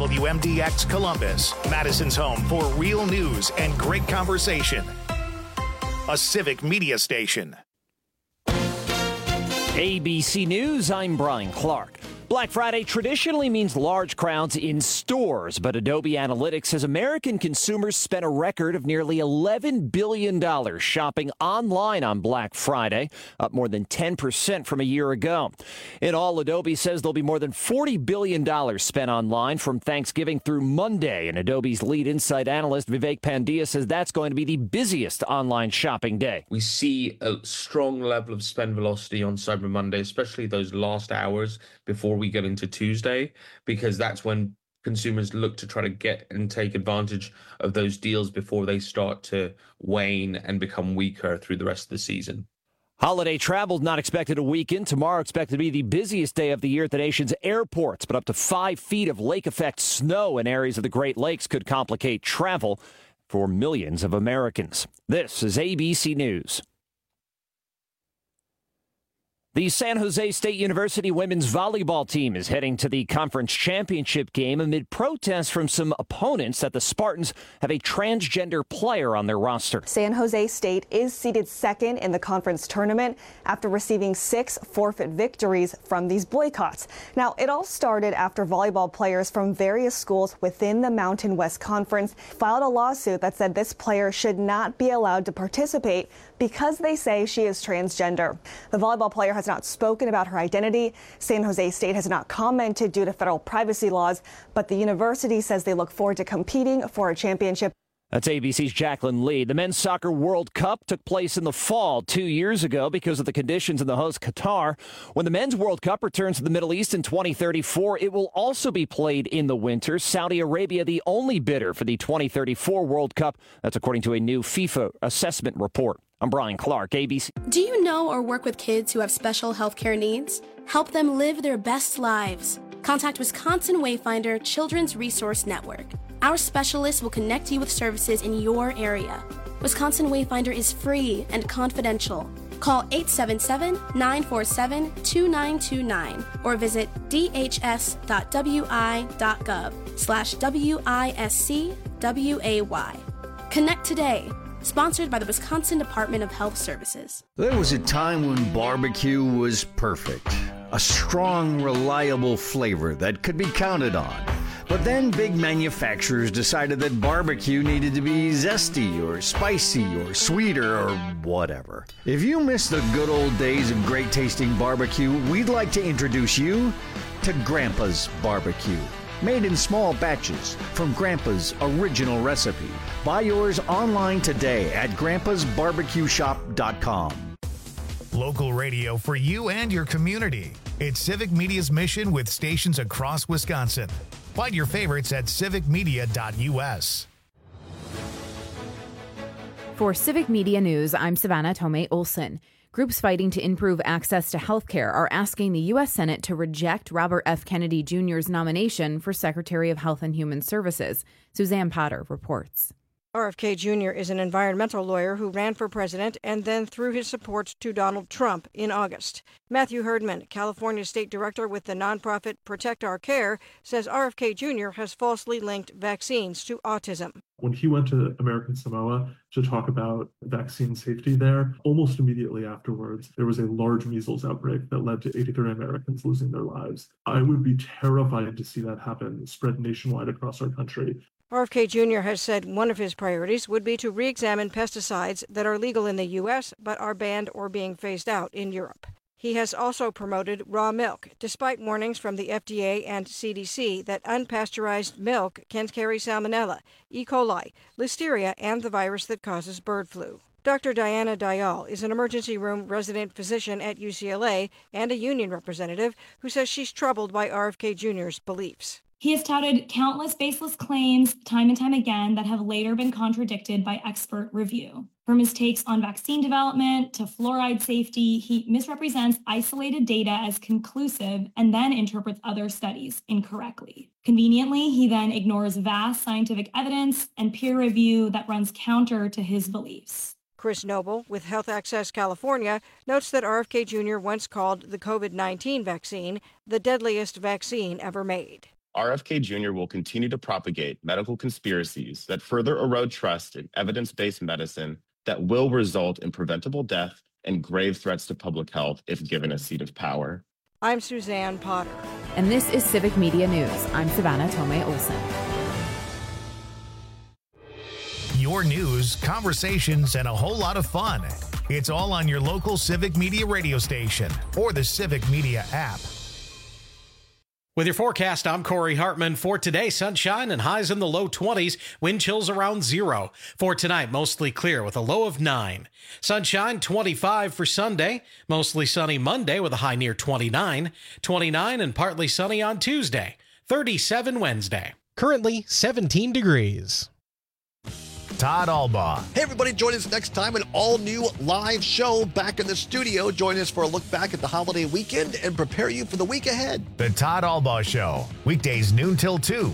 WMDX Columbus, Madison's home for real news and great conversation. A civic media station. ABC News, I'm Brian Clark. Black Friday traditionally means large crowds in stores, but Adobe Analytics says American consumers spent a record of nearly $11 billion shopping online on Black Friday, up more than 10% from a year ago. In all, Adobe says there'll be more than $40 billion spent online from Thanksgiving through Monday, and Adobe's lead insight analyst Vivek Pandya says that's going to be the busiest online shopping day. We see a strong level of spend velocity on Cyber Monday, especially those last hours before we get into Tuesday, because that's when consumers look to try to get and take advantage of those deals before they start to wane and become weaker through the rest of the season. Holiday travel not expected a weekend. Tomorrow expected to be the busiest day of the year at the nation's airports, but up to 5 feet of lake effect snow in areas of the Great Lakes could complicate travel for millions of Americans. This is ABC News. The San Jose State University women's volleyball team is heading to the conference championship game amid protests from some opponents that the Spartans have a transgender player on their roster. San Jose State is seeded second in the conference tournament after receiving 6 forfeit victories from these boycotts. Now, it all started after volleyball players from various schools within the Mountain West Conference filed a lawsuit that said this player should not be allowed to participate because they say she is transgender. The volleyball player has not spoken about her identity. San Jose State has not commented due to federal privacy laws, but the university says they look forward to competing for a championship. That's ABC's Jacqueline Lee. The Men's Soccer World Cup took place in the fall 2 years ago because of the conditions in the host Qatar. When the Men's World Cup returns to the Middle East in 2034, it will also be played in the winter. Saudi Arabia, the only bidder for the 2034 World Cup. That's according to a new FIFA assessment report. I'm Brian Clark, ABC. Do you know or work with kids who have special healthcare needs? Help them live their best lives. Contact Wisconsin Wayfinder Children's Resource Network. Our specialists will connect you with services in your area. Wisconsin Wayfinder is free and confidential. Call 877-947-2929 or visit dhs.wi.gov/WISCWAY. Connect today. Sponsored by the Wisconsin Department of Health Services. There was a time when barbecue was perfect. A strong, reliable flavor that could be counted on. But then big manufacturers decided that barbecue needed to be zesty or spicy or sweeter or whatever. If you miss the good old days of great tasting barbecue, we'd like to introduce you to Grandpa's Barbecue. Made in small batches from Grandpa's original recipe. Buy yours online today at grandpasbarbecueshop.com. Local radio for you and your community. It's Civic Media's mission with stations across Wisconsin. Find your favorites at civicmedia.us. For Civic Media News, I'm Savannah Tomei Olson. Groups fighting to improve access to health care are asking the U.S. Senate to reject Robert F. Kennedy Jr.'s nomination for Secretary of Health and Human Services. Suzanne Potter reports. RFK Jr. is an environmental lawyer who ran for president and then threw his support to Donald Trump in August. Matthew Herdman, California state director with the nonprofit Protect Our Care, says RFK Jr. has falsely linked vaccines to autism. When he went to American Samoa to talk about vaccine safety there, almost immediately afterwards, there was a large measles outbreak that led to 83 Americans losing their lives. I would be terrified to see that happen, spread nationwide across our country. RFK Jr. has said one of his priorities would be to re-examine pesticides that are legal in the U.S. but are banned or being phased out in Europe. He has also promoted raw milk, despite warnings from the FDA and CDC that unpasteurized milk can carry salmonella, E. coli, listeria, and the virus that causes bird flu. Dr. Diana Dayal is an emergency room resident physician at UCLA and a union representative who says she's troubled by RFK Jr.'s beliefs. He has touted countless baseless claims time and time again that have later been contradicted by expert review. From his takes on vaccine development to fluoride safety, he misrepresents isolated data as conclusive and then interprets other studies incorrectly. Conveniently, he then ignores vast scientific evidence and peer review that runs counter to his beliefs. Chris Noble, with Health Access California, notes that RFK Jr. once called the COVID-19 vaccine the deadliest vaccine ever made. RFK Jr. will continue to propagate medical conspiracies that further erode trust in evidence-based medicine that will result in preventable death and grave threats to public health if given a seat of power. I'm Suzanne Potter. And this is Civic Media News. I'm Savannah Tomei Olson. Your news, conversations, and a whole lot of fun. It's all on your local Civic Media radio station or the Civic Media app. With your forecast, I'm Corey Hartman. For today, sunshine and highs in the low 20s, wind chills around 0. For tonight, mostly clear with a low of 9. Sunshine, 25 for Sunday. Mostly sunny Monday with a high near 29. 29 and partly sunny on Tuesday. 37 Wednesday. Currently 17 degrees. Todd Albaugh. Hey, everybody, join us next time, an all-new live show back in the studio. Join us for a look back at the holiday weekend and prepare you for the week ahead. The Todd Albaugh Show, weekdays noon till 2.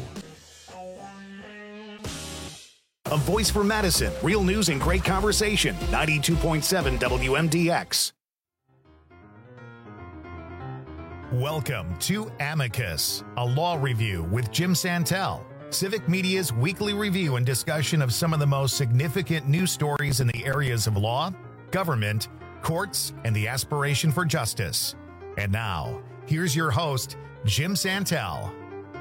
A voice for Madison, real news and great conversation, 92.7 WMDX. Welcome to Amicus, a law review with Jim Santel. Civic Media's weekly review and discussion of some of the most significant news stories in the areas of law, government, courts, and the aspiration for justice. And now, here's your host, Jim Santel.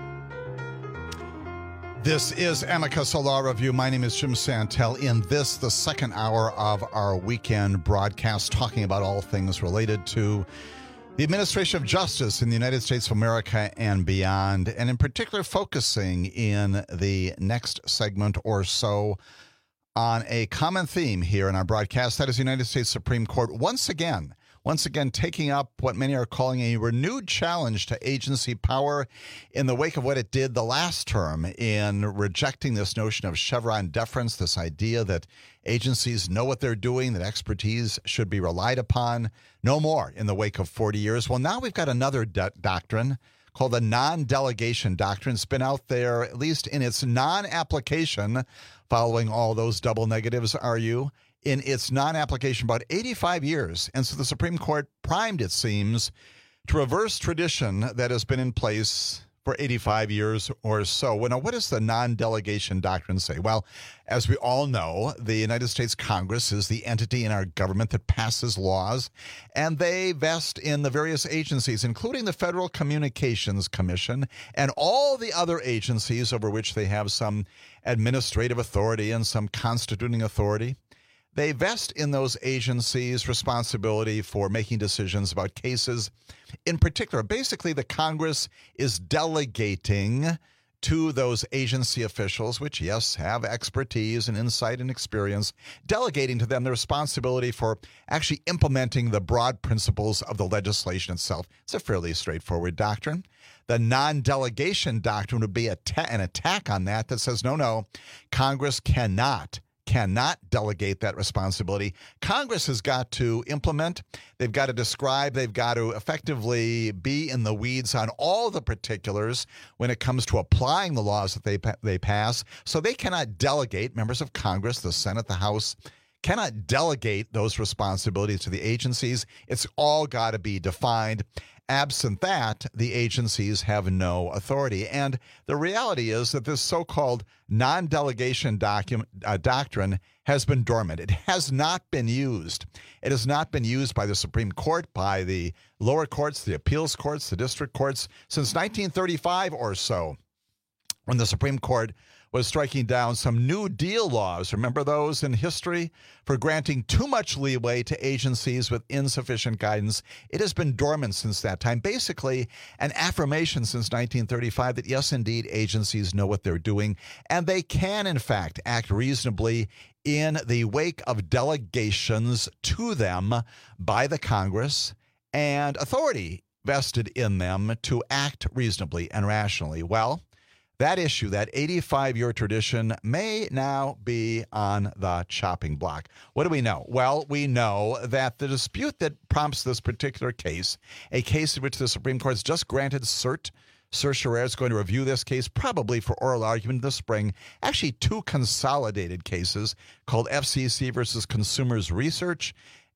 This is Amicus, a law review. My name is Jim Santel. In this, the second hour of our weekend broadcast, talking about all things related to the administration of justice in the United States of America and beyond, and in particular focusing in the next segment or so on a common theme here in our broadcast. That is the United States Supreme Court once again taking up what many are calling a renewed challenge to agency power in the wake of what it did the last term in rejecting this notion of Chevron deference, this idea that agencies know what they're doing, that expertise should be relied upon. No more in the wake of 40 years. Well, now we've got another doctrine called the non-delegation doctrine. It's been out there, at least in its non-application, following all those double negatives, in its non-application about 85 years. And so the Supreme Court primed, it seems, to reverse tradition that has been in place for 85 years or so. Well, now, what does the non-delegation doctrine say? Well, as we all know, the United States Congress is the entity in our government that passes laws, and they vest in the various agencies, including the Federal Communications Commission and all the other agencies over which they have some administrative authority and some constituting authority. They vest in those agencies responsibility for making decisions about cases. In particular, basically, the Congress is delegating to those agency officials, which, yes, have expertise and insight and experience, delegating to them the responsibility for actually implementing the broad principles of the legislation itself. It's a fairly straightforward doctrine. The non-delegation doctrine would be an attack on that says, no, Congress cannot delegate that responsibility. Congress has got to implement, they've got to describe, they've got to effectively be in the weeds on all the particulars when it comes to applying the laws that they pass. So they cannot delegate, members of Congress, the Senate, the House, cannot delegate those responsibilities to the agencies. It's all got to be defined. Absent that, the agencies have no authority. And the reality is that this so-called non-delegation doctrine has been dormant. It has not been used. It has not been used by the Supreme Court, by the lower courts, the appeals courts, the district courts since 1935 or so, when the Supreme Court was striking down some New Deal laws, remember those in history, for granting too much leeway to agencies with insufficient guidance. It has been dormant since that time. Basically, an affirmation since 1935 that, yes, indeed, agencies know what they're doing, and they can, in fact, act reasonably in the wake of delegations to them by the Congress and authority vested in them to act reasonably and rationally. Well, that issue, that 85-year tradition, may now be on the chopping block. What do we know? Well, we know that the dispute that prompts this particular case, a case in which the Supreme Court has just granted cert, Certiorari is going to review this case probably for oral argument this spring. Actually, two consolidated cases called FCC versus Consumers Research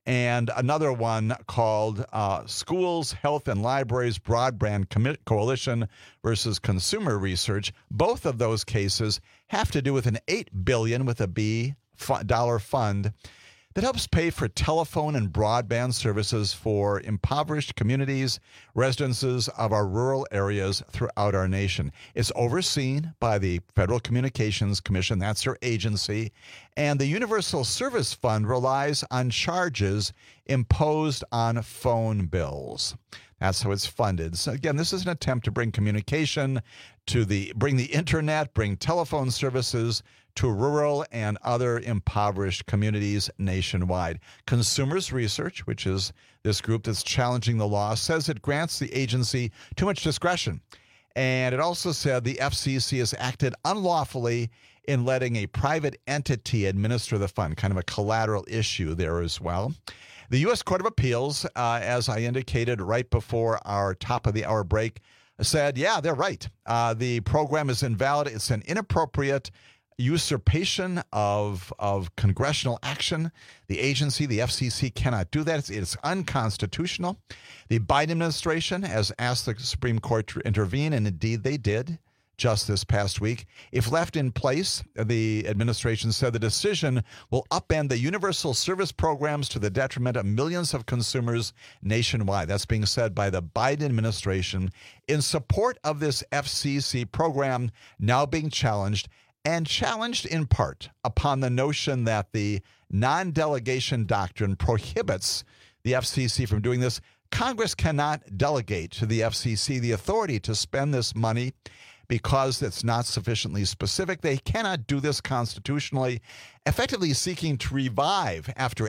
and another one called Schools, Health, and Libraries Broadband Coalition versus Consumer Research. Both of those cases have to do with an $8 billion with a B dollar fund that helps pay for telephone and broadband services for impoverished communities, residences of our rural areas throughout our nation. It's overseen by the Federal Communications Commission. That's their agency. And the Universal Service Fund relies on charges imposed on phone bills. That's how it's funded. So again, this is an attempt to bring communication bring the internet, bring telephone services to rural and other impoverished communities nationwide. Consumers Research, which is this group that's challenging the law, says it grants the agency too much discretion. And it also said the FCC has acted unlawfully in letting a private entity administer the fund, kind of a collateral issue there as well. The U.S. Court of Appeals, as I indicated right before our top of the hour break, said, yeah, they're right. The program is invalid. It's an inappropriate usurpation of congressional action. The agency, the FCC, cannot do that. It's unconstitutional. The Biden administration has asked the Supreme Court to intervene, and indeed they did just this past week. If left in place, the administration said the decision will upend the universal service programs to the detriment of millions of consumers nationwide. That's being said by the Biden administration in support of this FCC program now being challenged, and challenged in part upon the notion that the non-delegation doctrine prohibits the FCC from doing this. Congress cannot delegate to the FCC the authority to spend this money because it's not sufficiently specific. They cannot do this constitutionally, effectively seeking to revive, after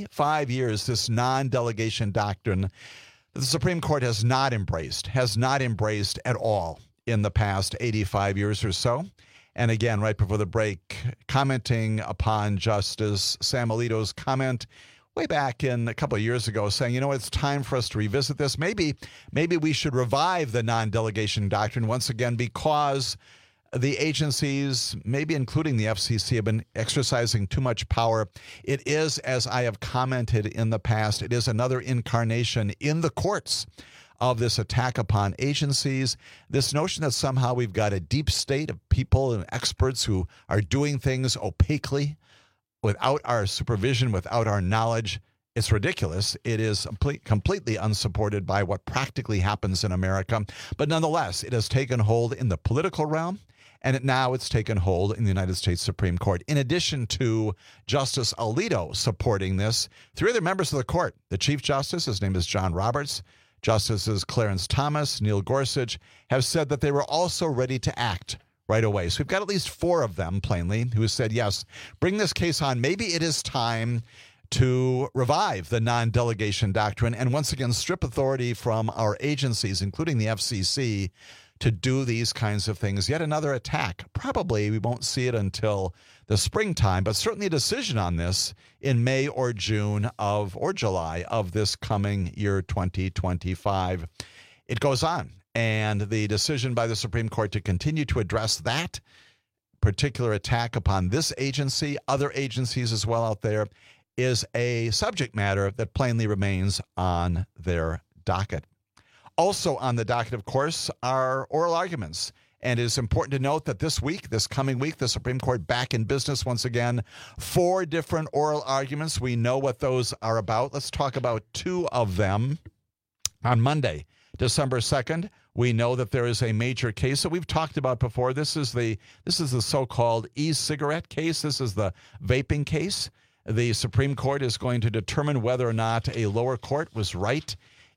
85 years, this non-delegation doctrine that the Supreme Court has not embraced at all in the past 85 years or so. And again, right before the break, commenting upon Justice Sam Alito's comment way back in a couple of years ago, saying, it's time for us to revisit this. Maybe we should revive the non-delegation doctrine once again, because the agencies, maybe including the FCC, have been exercising too much power. It is, as I have commented in the past, it is another incarnation in the courts of this attack upon agencies, this notion that somehow we've got a deep state of people and experts who are doing things opaquely, without our supervision, without our knowledge. It's ridiculous. It is completely unsupported by what practically happens in America. But nonetheless, it has taken hold in the political realm, and now it's taken hold in the United States Supreme Court. In addition to Justice Alito supporting this, three other members of the court, the Chief Justice, his name is John Roberts, Justices Clarence Thomas, Neil Gorsuch, have said that they were also ready to act right away. So we've got at least four of them, plainly, who said, yes, bring this case on. Maybe it is time to revive the non-delegation doctrine and once again strip authority from our agencies, including the FCC, to do these kinds of things. Yet another attack. Probably we won't see it until the springtime, but certainly a decision on this in May or June or July of this coming year, 2025. It goes on. And the decision by the Supreme Court to continue to address that particular attack upon this agency, other agencies as well out there, is a subject matter that plainly remains on their docket. Also on the docket, of course, are oral arguments. And it is important to note that this coming week, the Supreme Court back in business once again. 4 different oral arguments. We know what those are about. Let's talk about 2 of them. On Monday, December 2nd, we know that there is a major case that we've talked about before. This is the so-called e-cigarette case. This is the vaping case. The Supreme Court is going to determine whether or not a lower court was right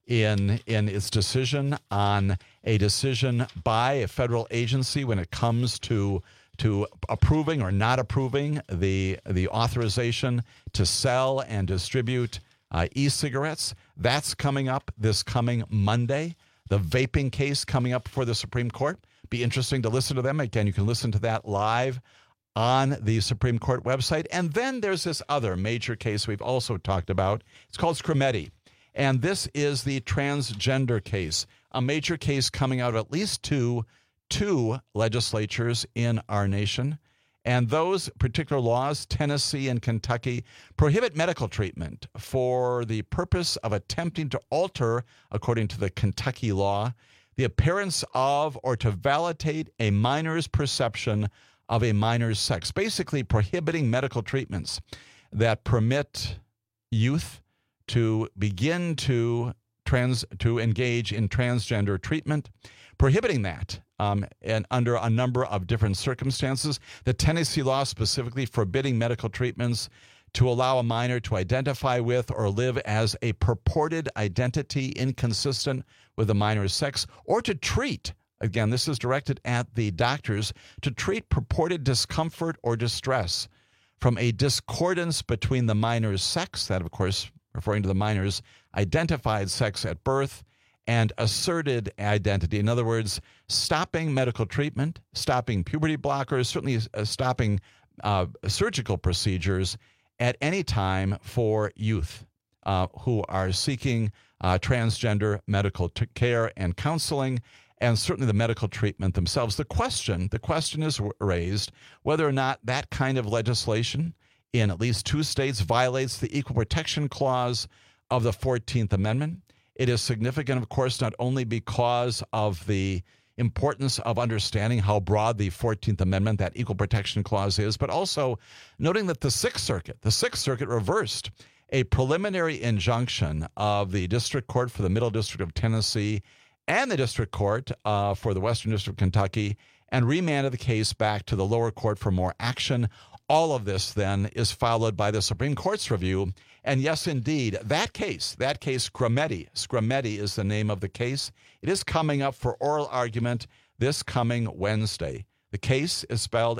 in its decision on a decision by a federal agency when it comes to approving or not approving the authorization to sell and distribute e-cigarettes. That's coming up this coming Monday. The vaping case coming up before the Supreme Court. Be interesting to listen to them. Again, you can listen to that live on the Supreme Court website. And then there's this other major case we've also talked about. It's called Scrimeti. And this is the transgender case, a major case coming out of at least two legislatures in our nation. And those particular laws, Tennessee and Kentucky, prohibit medical treatment for the purpose of attempting to alter, according to the Kentucky law, the appearance of or to validate a minor's perception of a minor's sex, basically prohibiting medical treatments that permit youth to begin to engage in transgender treatment, prohibiting that and under a number of different circumstances. The Tennessee law specifically forbidding medical treatments to allow a minor to identify with or live as a purported identity inconsistent with the minor's sex, or to treat, again, this is directed at the doctors, to treat purported discomfort or distress from a discordance between the minor's sex, that of course referring to the minor's identified sex at birth, and asserted identity. In other words, stopping medical treatment, stopping puberty blockers, certainly stopping surgical procedures at any time for youth who are seeking transgender medical care and counseling, and certainly the medical treatment themselves. The question is raised whether or not that kind of legislation in at least 2 states violates the Equal Protection Clause of the 14th Amendment. It is significant, of course, not only because of the importance of understanding how broad the 14th Amendment, that Equal Protection Clause is, but also noting that the Sixth Circuit reversed a preliminary injunction of the District Court for the Middle District of Tennessee and the District Court for the Western District of Kentucky, and remanded the case back to the lower court for more action. All of this, then, is followed by the Supreme Court's review. And yes, indeed, that case, Scrimeti is the name of the case. It is coming up for oral argument this coming Wednesday. The case is spelled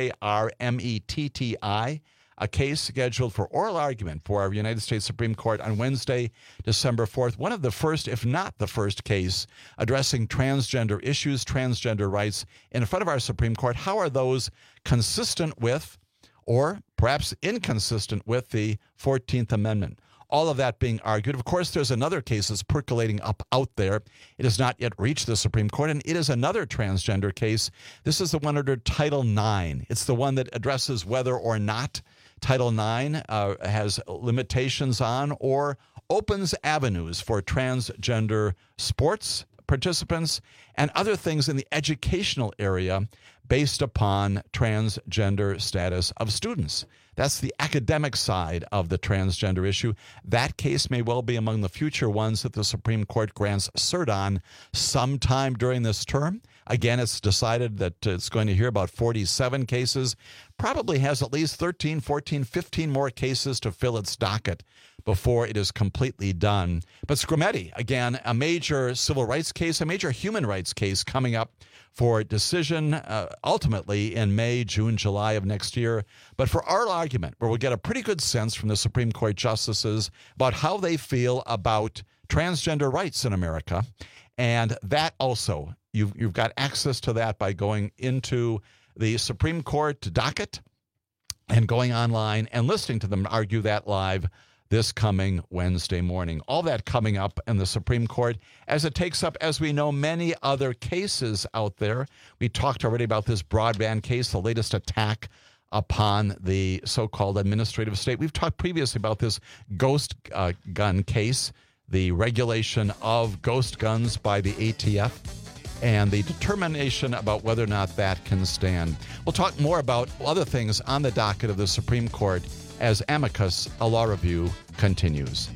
Skrmetti, a case scheduled for oral argument for our United States Supreme Court on Wednesday, December 4th. One of the first, if not the first case addressing transgender issues, transgender rights in front of our Supreme Court. How are those consistent with, or perhaps inconsistent with, the 14th Amendment? All of that being argued. Of course, there's another case that's percolating up out there. It has not yet reached the Supreme Court, and it is another transgender case. This is the one under Title IX. It's the one that addresses whether or not Title IX has limitations on or opens avenues for transgender sports participants and other things in the educational area based upon transgender status of students. That's the academic side of the transgender issue. That case may well be among the future ones that the Supreme Court grants cert on sometime during this term. Again, it's decided that it's going to hear about 47 cases, probably has at least 13, 14, 15 more cases to fill its docket before it is completely done. But Scrimeti, again, a major civil rights case, a major human rights case coming up for decision ultimately in May, June, July of next year. But for our argument, where we'll get a pretty good sense from the Supreme Court justices about how they feel about transgender rights in America. And that also, you've got access to that by going into the Supreme Court docket and going online and listening to them argue that live this coming Wednesday morning. All that coming up in the Supreme Court as it takes up, as we know, many other cases out there. We talked already about this broadband case, the latest attack upon the so-called administrative state. We've talked previously about this ghost gun case, the regulation of ghost guns by the ATF, and the determination about whether or not that can stand. We'll talk more about other things on the docket of the Supreme Court as Amicus, a law review, continues.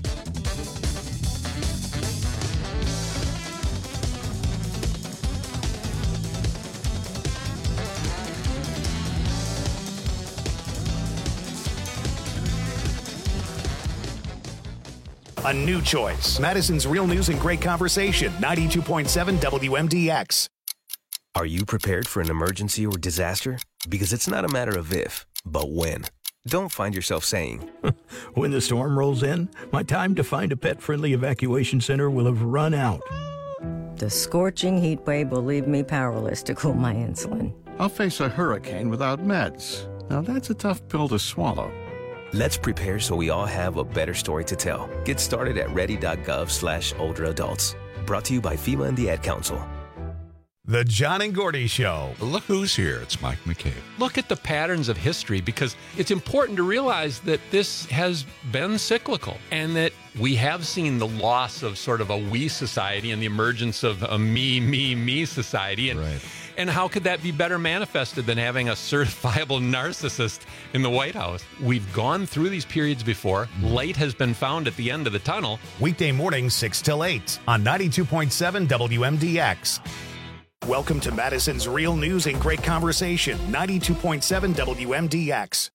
A new choice. Madison's Real News and Great Conversation, 92.7 WMDX. Are you prepared for an emergency or disaster? Because it's not a matter of if, but when. Don't find yourself saying, when the storm rolls in, my time to find a pet-friendly evacuation center will have run out. The scorching heat wave will leave me powerless to cool my insulin. I'll face a hurricane without meds. Now that's a tough pill to swallow. Let's prepare so we all have a better story to tell. Get started at ready.gov/older adults. Brought to you by FEMA and the Ad Council. The John and Gordy Show. Look who's here. It's Mike McCabe. Look at the patterns of history, because it's important to realize that this has been cyclical and that we have seen the loss of sort of a we society and the emergence of a me society. And how could that be better manifested than having a certifiable narcissist in the White House? We've gone through these periods before. Light has been found at the end of the tunnel. Weekday mornings 6 till 8 on 92.7 WMDX. Welcome to Madison's Real News and Great Conversation, 92.7 WMDX.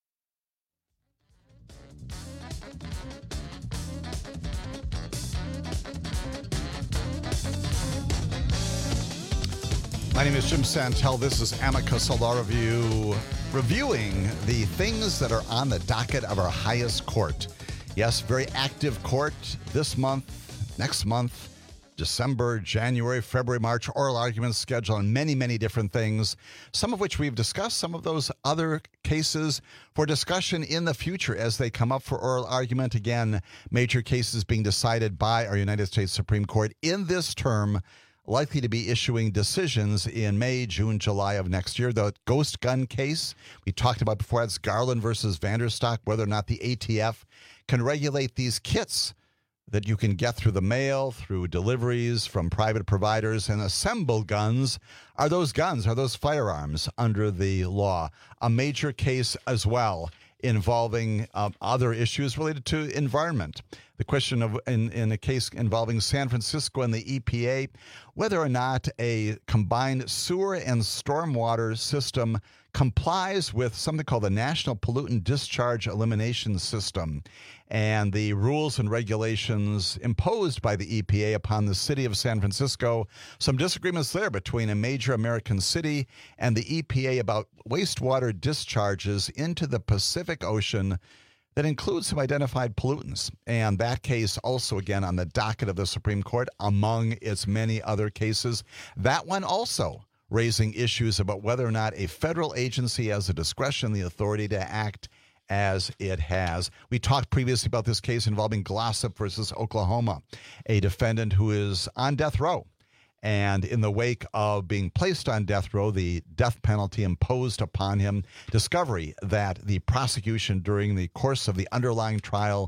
My name is Jim Santel. This is Amicus Law Review, reviewing the things that are on the docket of our highest court. Yes, very active court this month, next month, December, January, February, March, oral arguments scheduled on many, many different things, some of which we've discussed, some of those other cases for discussion in the future as they come up for oral argument. Again, major cases being decided by our United States Supreme Court in this term, likely to be issuing decisions in May, June, July of next year. The ghost gun case we talked about before, that's Garland versus Vanderstock, whether or not the ATF can regulate these kits that you can get through the mail, through deliveries from private providers, and assemble guns. Are those guns, are those firearms under the law? A major case as well involving other issues related to environment. The question of, in a case involving San Francisco and the EPA, whether or not a combined sewer and stormwater system complies with something called the National Pollutant Discharge Elimination System and the rules and regulations imposed by the EPA upon the city of San Francisco. Some disagreements there between a major American city and the EPA about wastewater discharges into the Pacific Ocean that includes some identified pollutants. And that case also, again, on the docket of the Supreme Court, among its many other cases. That one also raising issues about whether or not a federal agency has the discretion, the authority to act as it has. We talked previously about this case involving Glossop versus Oklahoma, a defendant who is on death row. And in the wake of being placed on death row, the death penalty imposed upon him, discovery that the prosecution during the course of the underlying trial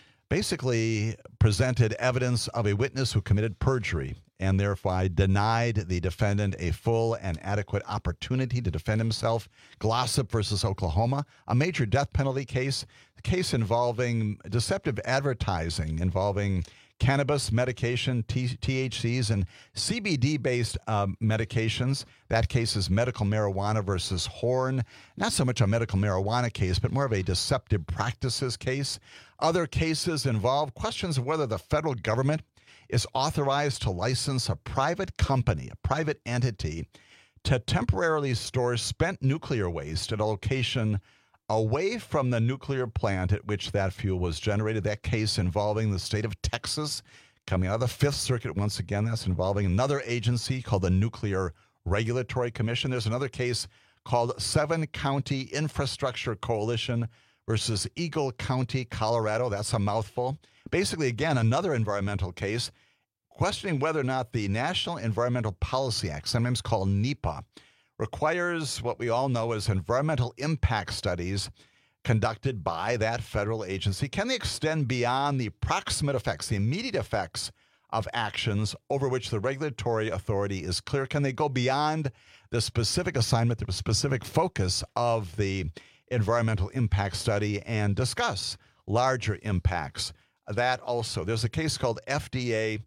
basically presented evidence of a witness who committed perjury and therefore denied the defendant a full and adequate opportunity to defend himself. Glossop versus Oklahoma, a major death penalty case, a case involving deceptive advertising, involving cannabis medication, THCs, and CBD-based medications. That case is medical marijuana versus Horn. Not so much a medical marijuana case, but more of a deceptive practices case. Other cases involve questions of whether the federal government is authorized to license a private company, a private entity, to temporarily store spent nuclear waste at a location away from the nuclear plant at which that fuel was generated. That case involving the state of Texas, coming out of the Fifth Circuit once again. That's involving another agency called the Nuclear Regulatory Commission. There's another case called Seven County Infrastructure Coalition versus Eagle County, Colorado. That's a mouthful. Basically, again, another environmental case questioning whether or not the National Environmental Policy Act, sometimes called NEPA, requires what we all know as environmental impact studies conducted by that federal agency. Can they extend beyond the proximate effects, the immediate effects of actions over which the regulatory authority is clear? Can they go beyond the specific assignment, the specific focus of the environmental impact study and discuss larger impacts? That also, there's a case called FDA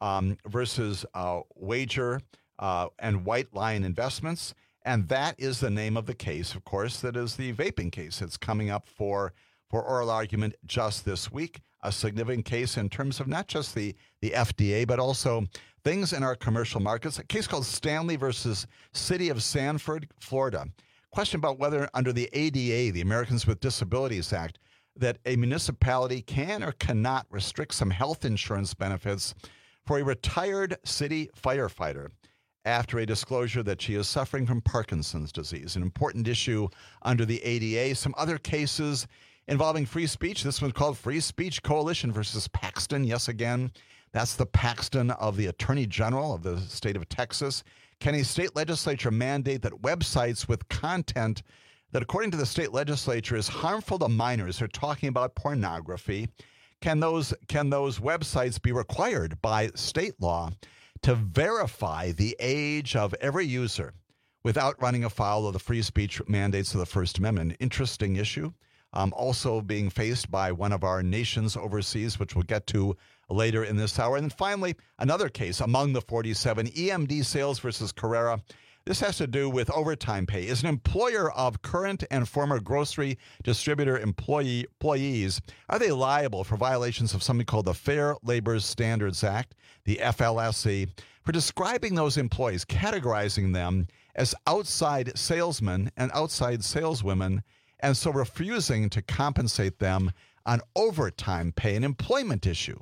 versus Wager and White Lion Investments. And that is the name of the case, of course, that is the vaping case. It's coming up for oral argument just this week. A significant case in terms of not just the FDA, but also things in our commercial markets. A case called Stanley versus City of Sanford, Florida. Question about whether under the ADA, the Americans with Disabilities Act, that a municipality can or cannot restrict some health insurance benefits for a retired city firefighter after a disclosure that she is suffering from Parkinson's disease, an important issue under the ADA. Some other cases involving free speech. This one's called Free Speech Coalition versus Paxton. Yes, again, That's the Paxton of the Attorney General of the state of Texas. Can a state legislature mandate that websites with content that, according to the state legislature, is harmful to minors, they're talking about pornography, can those websites be required by state law to verify the age of every user without running afoul of the free speech mandates of the First Amendment? Interesting issue. Also being faced by one of our nations overseas, which we'll get to later in this hour. And then finally, another case among the 47, EMD Sales versus Carrera. This has to do with overtime pay. Is an employer of current and former grocery distributor employees, are they liable for violations of something called the Fair Labor Standards Act, the FLSA, for describing those employees, categorizing them as outside salesmen and outside saleswomen, and so refusing to compensate them on overtime pay, an employment issue,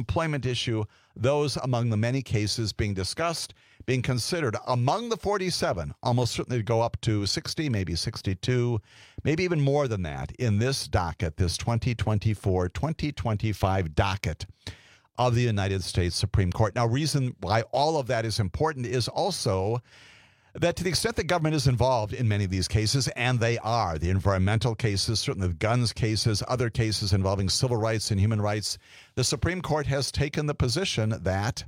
those among the many cases being discussed, being considered among the 47, almost certainly to go up to 60, maybe 62, maybe even more than that in this docket, this 2024-2025 docket of the United States Supreme Court. Now, reason why all of that is important is also that to the extent that government is involved in many of these cases, and they are, the environmental cases, certainly the guns cases, other cases involving civil rights and human rights, the Supreme Court has taken the position that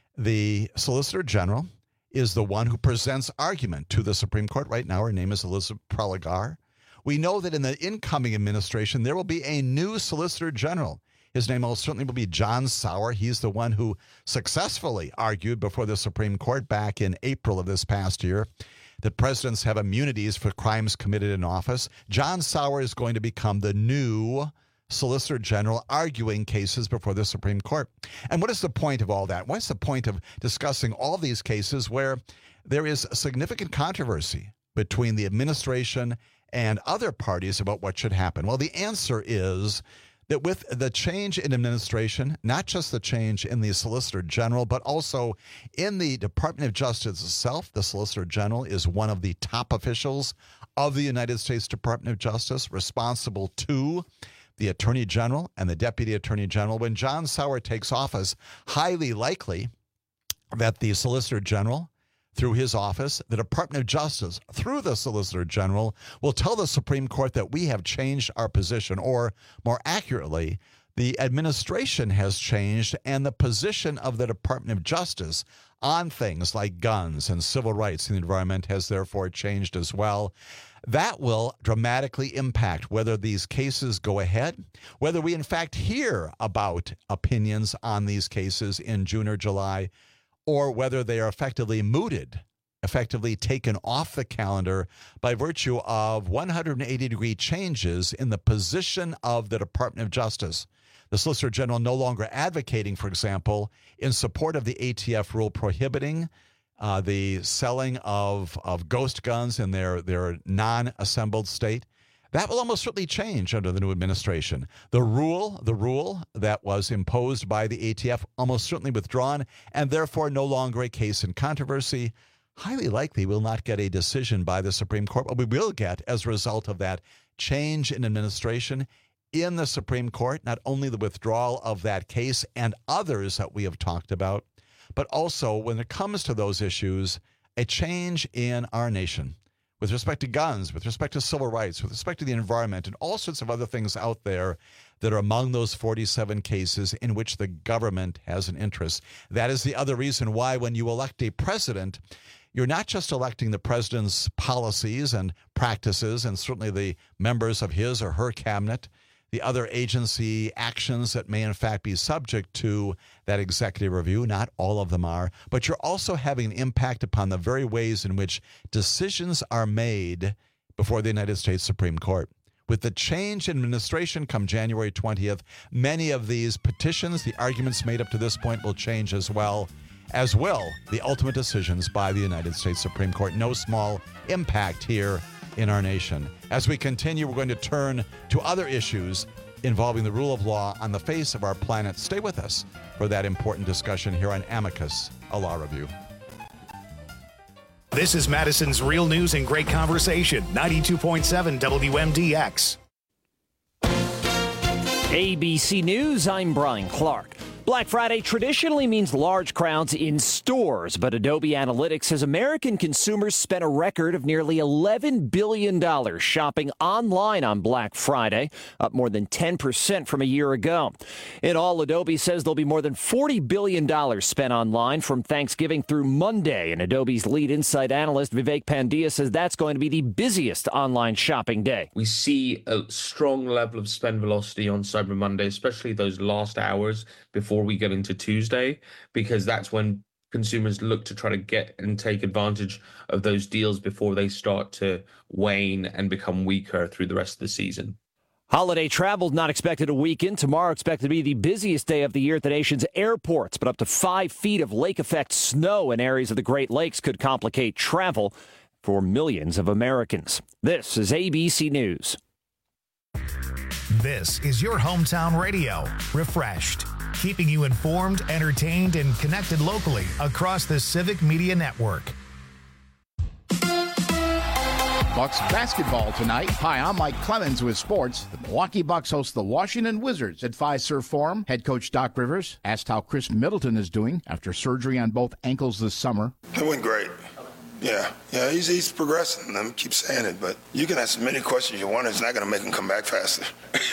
the Solicitor General is the one who presents argument to the Supreme Court. Right now, her name is Elizabeth Prelogar. We know that in the incoming administration, there will be a new Solicitor General. His name will certainly be John Sauer. He's the one who successfully argued before the Supreme Court back in April of this past year that presidents have immunities for crimes committed in office. John Sauer is going to become the new Solicitor General arguing cases before the Supreme Court. And what is the point of all that? What's the point of discussing all these cases where there is significant controversy between the administration and other parties about what should happen? Well, the answer is that with the change in administration, not just the change in the Solicitor General, but also in the Department of Justice itself, the Solicitor General is one of the top officials of the United States Department of Justice, responsible to the Attorney General and the Deputy Attorney General. When John Sauer takes office, highly likely that the Solicitor General, through his office, the Department of Justice, through the Solicitor General, will tell the Supreme Court that we have changed our position, or more accurately, the administration has changed and the position of the Department of Justice on things like guns and civil rights and the environment has therefore changed as well. That will dramatically impact whether these cases go ahead, whether we in fact hear about opinions on these cases in June or July, or whether they are effectively mooted, effectively taken off the calendar by virtue of 180-degree changes in the position of the Department of Justice. The Solicitor General no longer advocating, for example, in support of the ATF rule prohibiting the selling of ghost guns in their non-assembled state. That will almost certainly change under the new administration. The rule that was imposed by the ATF almost certainly withdrawn, and therefore no longer a case in controversy. Highly likely will not get a decision by the Supreme Court. What we will get as a result of that change in administration in the Supreme Court, not only the withdrawal of that case and others that we have talked about, but also when it comes to those issues, a change in our nation. With respect to guns, with respect to civil rights, with respect to the environment, and all sorts of other things out there that are among those 47 cases in which the government has an interest. That is the other reason why when you elect a president, you're not just electing the president's policies and practices and certainly the members of his or her cabinet, the other agency actions that may in fact be subject to that executive review. Not all of them are, but you're also having an impact upon the very ways in which decisions are made before the United States Supreme Court. With the change in administration come January 20th, many of these petitions, the arguments made up to this point will change as well, as will the ultimate decisions by the United States Supreme Court. No small impact here in our nation. As we continue, we're going to turn to other issues involving the rule of law on the face of our planet. Stay with us for that important discussion here on Amicus, a law review. This is Madison's Real News and Great Conversation, 92.7 WMDX. ABC News, I'm Brian Clark. Black Friday traditionally means large crowds in stores, but Adobe Analytics says American consumers spent a record of nearly $11 billion shopping online on Black Friday, up more than 10% from a year ago. In all, Adobe says there'll be more than $40 billion spent online from Thanksgiving through Monday, and Adobe's lead insight analyst Vivek Pandya says that's going to be the busiest online shopping day. We see a strong level of spend velocity on Cyber Monday, especially those last hours before we get into Tuesday, because that's when consumers look to try to get and take advantage of those deals before they start to wane and become weaker through the rest of the season. Holiday travel not expected a weekend. Tomorrow expected to be the busiest day of the year at the nation's airports, but up to 5 feet of lake effect snow in areas of the Great Lakes could complicate travel for millions of Americans. This is ABC News. This is your hometown radio, refreshed, keeping you informed, entertained, and connected locally across the Civic Media Network. Bucks basketball tonight. Hi, I'm Mike Clemens with sports. The Milwaukee Bucks host the Washington Wizards at Fiserv Forum. Head coach Doc Rivers asked how Chris Middleton is doing after surgery on both ankles this summer. It went great. Yeah, he's progressing. I keep saying it, but you can ask as many questions you want. It's not going to make him come back faster.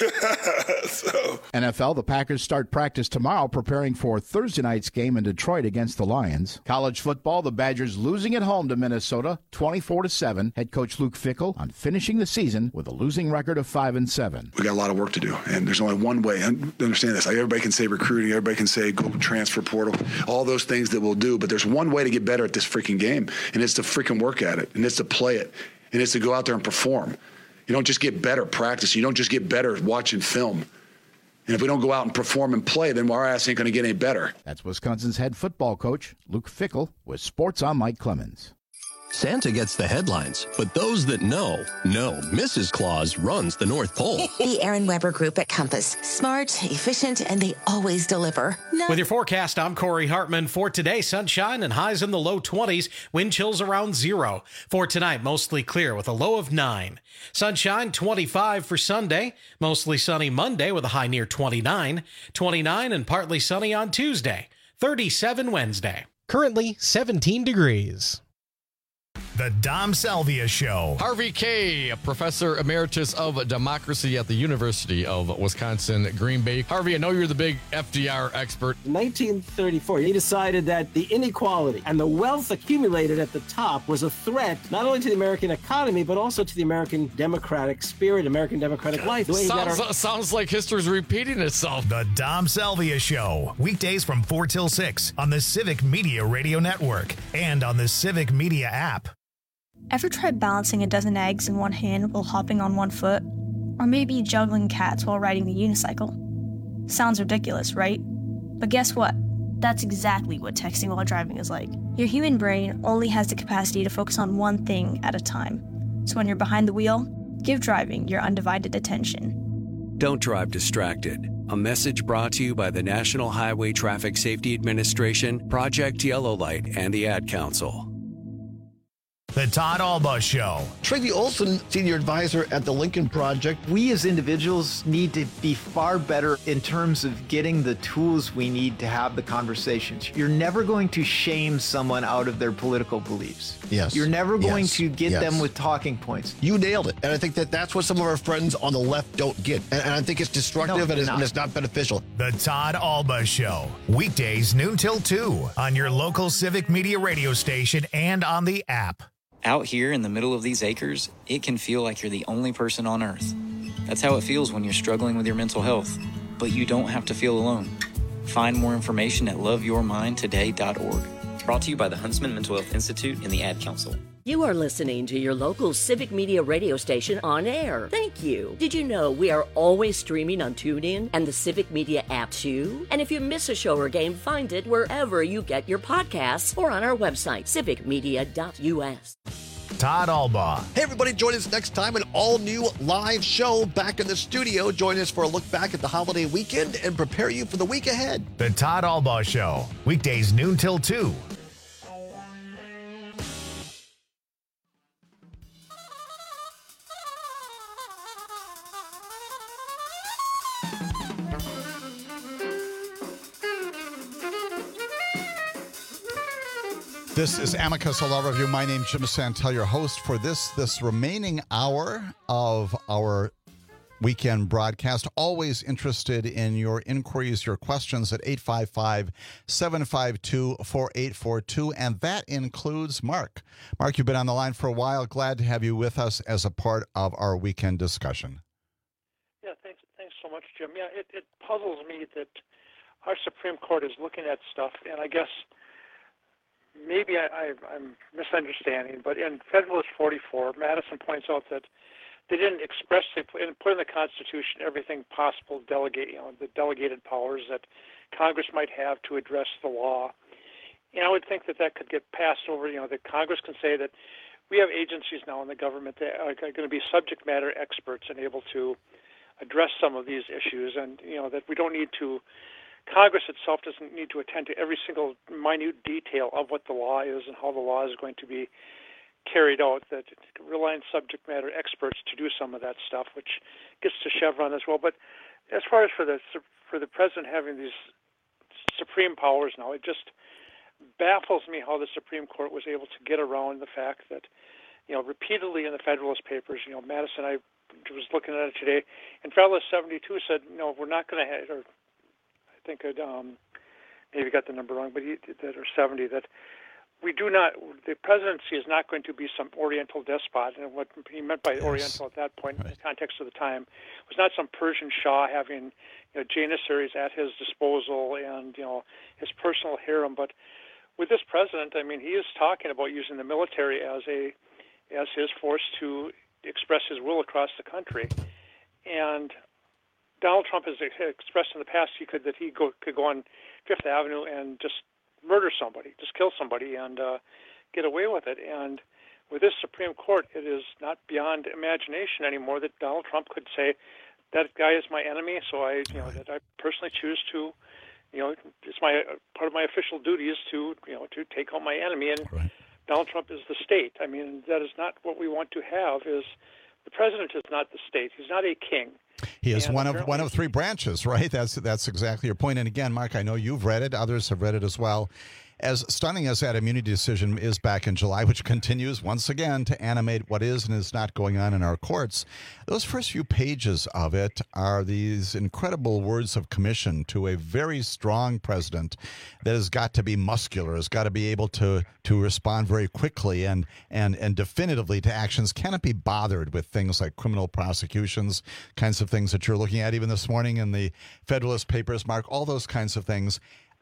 NFL, the Packers start practice tomorrow, preparing for Thursday night's game in Detroit against the Lions. College football, the Badgers losing at home to Minnesota, 24-7. Head coach Luke Fickell on finishing the season with a losing record of 5-7. We got a lot of work to do, and there's only one way. Understand this. Like, everybody can say recruiting, everybody can say go transfer portal, all those things that we'll do, but there's one way to get better at this freaking game, and it's to freaking work at it, and it's to play it, and it's to go out there and perform. You don't just get better practicing. You don't just get better watching film. And if we don't go out and perform and play, then our ass ain't going to get any better. That's Wisconsin's head football coach, Luke Fickell, with Sports on Mike Clemens. Santa gets the headlines, but those that know, Mrs. Claus runs the North Pole. The Aaron Weber Group at Compass. Smart, efficient, and they always deliver. With your forecast, I'm Corey Hartman. For today, sunshine and highs in the low 20s, wind chills around 0. For tonight, mostly clear with a low of 9. Sunshine, 25 for Sunday. Mostly sunny Monday with a high near 29. 29 and partly sunny on Tuesday. 37 Wednesday. Currently 17 degrees. The Dom Salvia Show. Harvey Kaye, professor emeritus of democracy at the University of Wisconsin, Green Bay. Harvey, I know you're the big FDR expert. In 1934, he decided that the inequality and the wealth accumulated at the top was a threat not only to the American economy, but also to the American democratic spirit, American democratic life. Sounds like history's repeating itself. The Dom Salvia Show. Weekdays from 4 till 6 on the Civic Media Radio Network and on the Civic Media app. Ever tried balancing a dozen eggs in one hand while hopping on one foot? Or maybe juggling cats while riding the unicycle? Sounds ridiculous, right? But guess what? That's exactly what texting while driving is like. Your human brain only has the capacity to focus on one thing at a time. So when you're behind the wheel, give driving your undivided attention. Don't drive distracted. A message brought to you by the National Highway Traffic Safety Administration, Project Yellow Light, and the Ad Council. The Todd Alba Show. Tracy Olson, senior advisor at the Lincoln Project. We as individuals need to be far better in terms of getting the tools we need to have the conversations. You're never going to shame someone out of their political beliefs. Yes. You're never going to get them with talking points. You nailed it. And I think that's what some of our friends on the left don't get. And I think it's destructive and it's not beneficial. The Todd Alba Show. Weekdays noon till 2 on your local Civic Media radio station and on the app. Out here in the middle of these acres, it can feel like you're the only person on earth. That's how it feels when you're struggling with your mental health. But you don't have to feel alone. Find more information at loveyourmindtoday.org. Brought to you by the Huntsman Mental Health Institute and the Ad Council. You are listening to your local Civic Media radio station on air. Thank you. Did you know we are always streaming on TuneIn and the Civic Media app too? And if you miss a show or game, find it wherever you get your podcasts or on our website, civicmedia.us. Todd Alba. Hey, everybody, join us next time, an all-new live show back in the studio. Join us for a look back at the holiday weekend and prepare you for the week ahead. The Todd Alba Show. Weekdays noon till 2. This is Amicus, a law review. My name's Jim Santel, your host for this remaining hour of our weekend broadcast. Always interested in your inquiries, your questions at 855-752-4842. And that includes Mark. Mark, you've been on the line for a while. Glad to have you with us as a part of our weekend discussion. Yeah, thanks so much, Jim. Yeah, it puzzles me that our Supreme Court is looking at stuff, and I guess maybe I'm misunderstanding, but in Federalist 44, Madison points out that they didn't expressly put in the Constitution everything possible the delegated powers that Congress might have to address the law. And I would think that could get passed over, that Congress can say that we have agencies now in the government that are going to be subject matter experts and able to address some of these issues, and, that we don't need to Congress itself doesn't need to attend to every single minute detail of what the law is and how the law is going to be carried out, that rely on subject matter experts to do some of that stuff, which gets to Chevron as well. But as far as for the president having these supreme powers now, it just baffles me how the Supreme Court was able to get around the fact that, repeatedly in the Federalist Papers, Madison, I was looking at it today, and Federalist 72 said, no, we're not going to have, or I think I'd maybe got the number wrong, but or 70, that we do not, the presidency is not going to be some Oriental despot. And what he meant by Oriental at that point, in the context of the time, was not some Persian Shah having, Janissaries at his disposal and, his personal harem. But with this president, I mean, he is talking about using the military as his force to express his will across the country. And Donald Trump has expressed in the past that he could go on Fifth Avenue and just murder somebody, just kill somebody, and get away with it. And with this Supreme Court, it is not beyond imagination anymore that Donald Trump could say, that guy is my enemy, so that I personally choose to, it's part of my official duties to take out my enemy. And Donald Trump is the state. I mean, that is not what we want to have. The president is not the state. He's not a king. He is one of three branches, right? That's exactly your point. And again, Mark, I know you've read it. Others have read it as well. As stunning as that immunity decision is back in July, which continues once again to animate what is and is not going on in our courts, those first few pages of it are these incredible words of commission to a very strong president that has got to be muscular, has got to be able to respond very quickly and definitively to actions, cannot be bothered with things like criminal prosecutions, kinds of things that you're looking at even this morning in the Federalist Papers, Mark, all those kinds of things.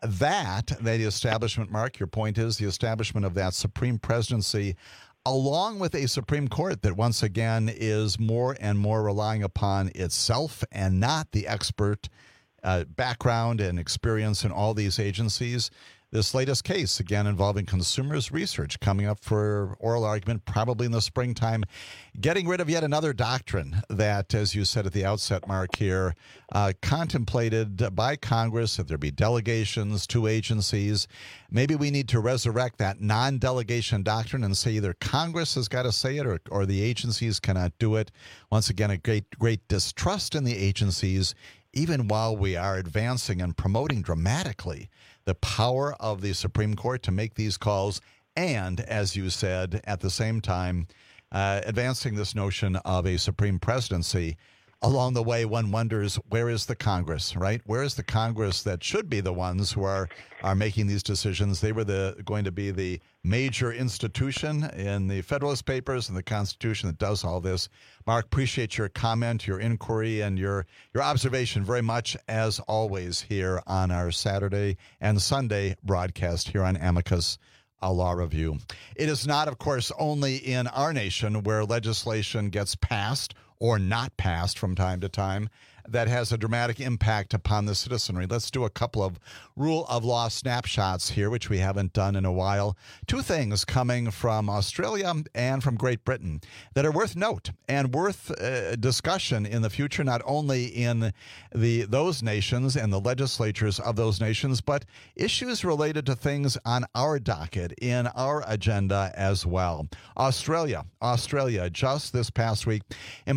The establishment, Mark, your point is the establishment of that supreme presidency, along with a Supreme Court that once again is more and more relying upon itself and not the expert background and experience in all these agencies. This latest case, again, involving Consumers Research, coming up for oral argument probably in the springtime, getting rid of yet another doctrine that, as you said at the outset, Mark, here, contemplated by Congress that there be delegations to agencies. Maybe we need to resurrect that non-delegation doctrine and say either Congress has got to say it or the agencies cannot do it. Once again, a great distrust in the agencies, even while we are advancing and promoting dramatically the power of the Supreme Court to make these calls, and, as you said, at the same time, advancing this notion of a supreme presidency. Along the way, one wonders, where is the Congress, right? Where is the Congress that should be the ones who are making these decisions? They were going to be the major institution in the Federalist Papers and the Constitution that does all this. Mark, appreciate your comment, your inquiry, and your observation very much, as always, here on our Saturday and Sunday broadcast here on Amicus, a law review. It is not, of course, only in our nation where legislation gets passed or not passed from time to time that has a dramatic impact upon the citizenry. Let's do a couple of rule of law snapshots here, which we haven't done in a while. Two things coming from Australia and from Great Britain that are worth note and worth discussion in the future, not only in those nations and the legislatures of those nations, but issues related to things on our docket, in our agenda as well. Australia just this past week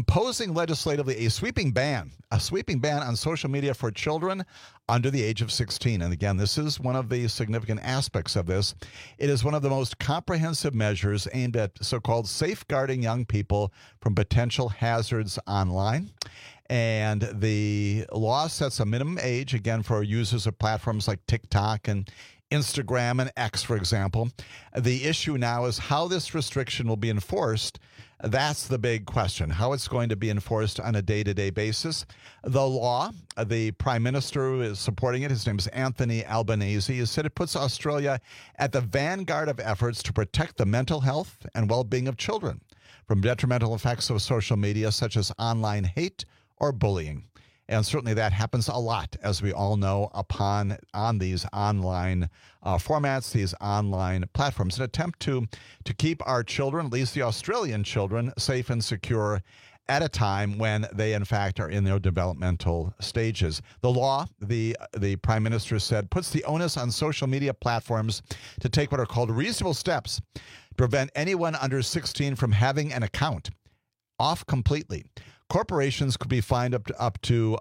imposing legislatively a sweeping ban on social media for children under the age of 16. And again, this is one of the significant aspects of this. It is one of the most comprehensive measures aimed at so-called safeguarding young people from potential hazards online. And the law sets a minimum age, again, for users of platforms like TikTok and Instagram and X, for example. The issue now is how this restriction will be enforced. That's the big question, how it's going to be enforced on a day-to-day basis. The law, the Prime Minister who is supporting it, his name is Anthony Albanese, has said it puts Australia at the vanguard of efforts to protect the mental health and well-being of children from detrimental effects of social media, such as online hate or bullying. And certainly that happens a lot, as we all know, on these online formats, these online platforms, an attempt to keep our children, at least the Australian children, safe and secure at a time when they, in fact, are in their developmental stages. The law, the Prime Minister said, puts the onus on social media platforms to take what are called reasonable steps to prevent anyone under 16 from having an account off completely. Corporations could be fined up to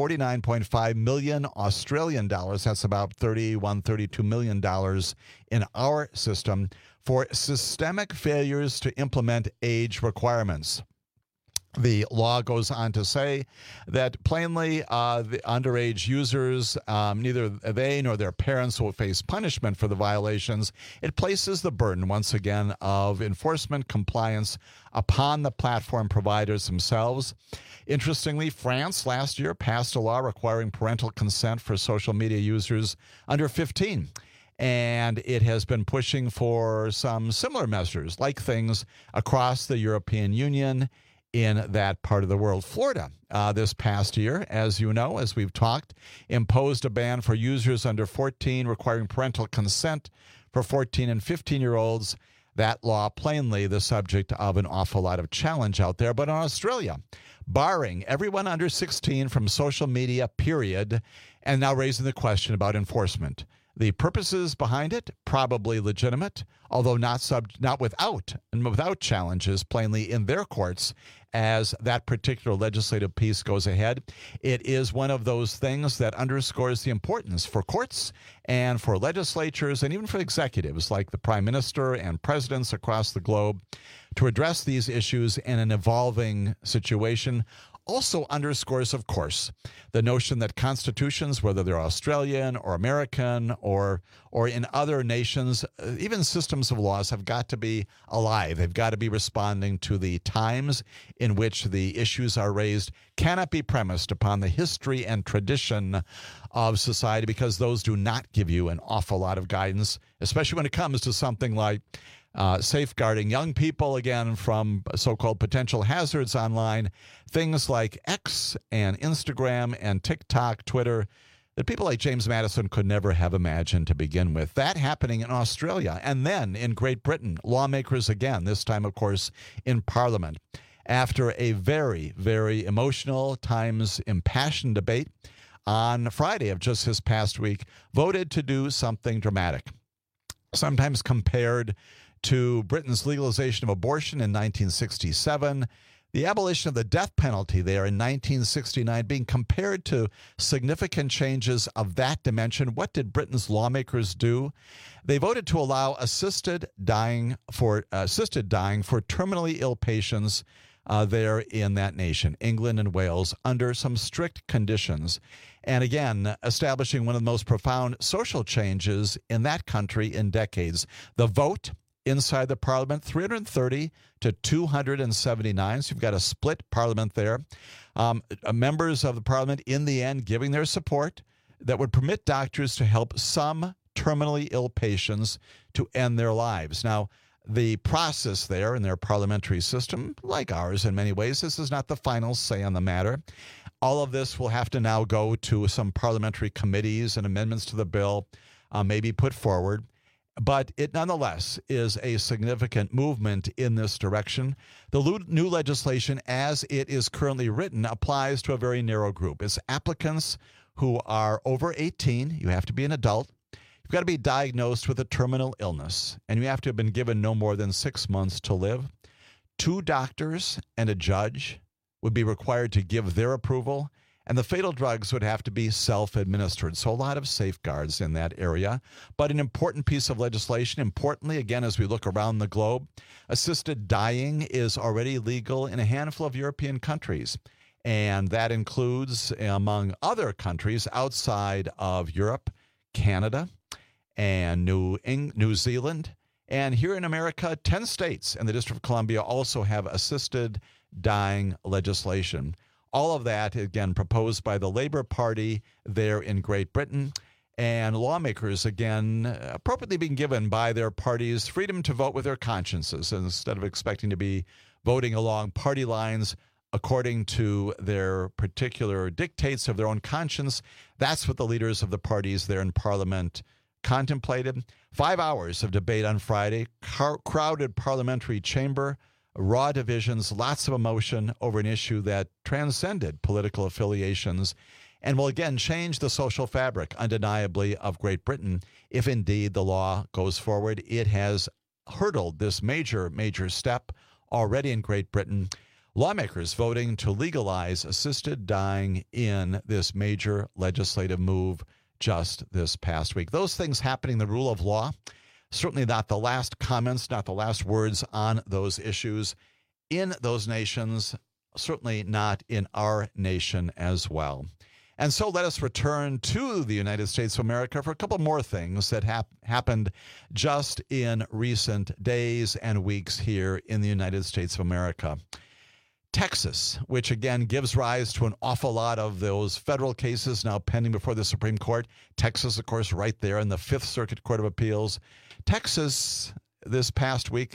49.5 million Australian dollars. That's about $32 million in our system for systemic failures to implement age requirements. The law goes on to say that plainly the underage users, neither they nor their parents will face punishment for the violations. It places the burden, once again, of enforcement compliance upon the platform providers themselves. Interestingly, France last year passed a law requiring parental consent for social media users under 15. And it has been pushing for some similar measures, like things across the European Union in that part of the world. Florida, this past year, as you know, as we've talked, imposed a ban for users under 14 requiring parental consent for 14 and 15-year-olds. That law plainly the subject of an awful lot of challenge out there. But in Australia, barring everyone under 16 from social media, period, and now raising the question about enforcement. The purposes behind it, probably legitimate, although not without challenges plainly in their courts as that particular legislative piece goes ahead. It is one of those things that underscores the importance for courts and for legislatures and even for executives like the Prime Minister and presidents across the globe to address these issues in an evolving situation. Also underscores, of course, the notion that constitutions, whether they're Australian or American or in other nations, even systems of laws have got to be alive. They've got to be responding to the times in which the issues are raised, cannot be premised upon the history and tradition of society, because those do not give you an awful lot of guidance, especially when it comes to something like safeguarding young people, again, from so-called potential hazards online, things like X and Instagram and TikTok, Twitter, that people like James Madison could never have imagined to begin with. That happening in Australia. And then in Great Britain, lawmakers again, this time, of course, in Parliament, after a very, very emotional, times impassioned debate on Friday of just this past week, voted to do something dramatic, sometimes compared to Britain's legalization of abortion in 1967, the abolition of the death penalty there in 1969 being compared to significant changes of that dimension. What did Britain's lawmakers do? They voted to allow assisted dying for terminally ill patients there in that nation, England and Wales, under some strict conditions. And again, establishing one of the most profound social changes in that country in decades. The vote inside the parliament, 330 to 279. So you've got a split parliament there. Members of the parliament, in the end, giving their support that would permit doctors to help some terminally ill patients to end their lives. Now, the process there in their parliamentary system, like ours in many ways, this is not the final say on the matter. All of this will have to now go to some parliamentary committees and amendments to the bill, maybe put forward. But it nonetheless is a significant movement in this direction. The new legislation, as it is currently written, applies to a very narrow group. It's applicants who are over 18. You have to be an adult. You've got to be diagnosed with a terminal illness, and you have to have been given no more than 6 months to live. 2 doctors and a judge would be required to give their approval, and the fatal drugs would have to be self-administered. So a lot of safeguards in that area. But an important piece of legislation, importantly, again, as we look around the globe, assisted dying is already legal in a handful of European countries. And that includes, among other countries outside of Europe, Canada and New Zealand. And here in America, 10 states and the District of Columbia also have assisted dying legislation. All of that, again, proposed by the Labour Party there in Great Britain. And lawmakers, again, appropriately being given by their parties freedom to vote with their consciences instead of expecting to be voting along party lines according to their particular dictates of their own conscience. That's what the leaders of the parties there in Parliament contemplated. 5 hours of debate on Friday, crowded parliamentary chamber, raw divisions, lots of emotion over an issue that transcended political affiliations and will again change the social fabric, undeniably, of Great Britain. If indeed the law goes forward, it has hurdled this major step already in Great Britain. Lawmakers voting to legalize assisted dying in this major legislative move just this past week. Those things happening, the rule of law, certainly not the last comments, not the last words on those issues in those nations, certainly not in our nation as well. And so let us return to the United States of America for a couple more things that happened just in recent days and weeks here in the United States of America. Texas, which again gives rise to an awful lot of those federal cases now pending before the Supreme Court. Texas, of course, right there in the Fifth Circuit Court of Appeals. Texas, this past week,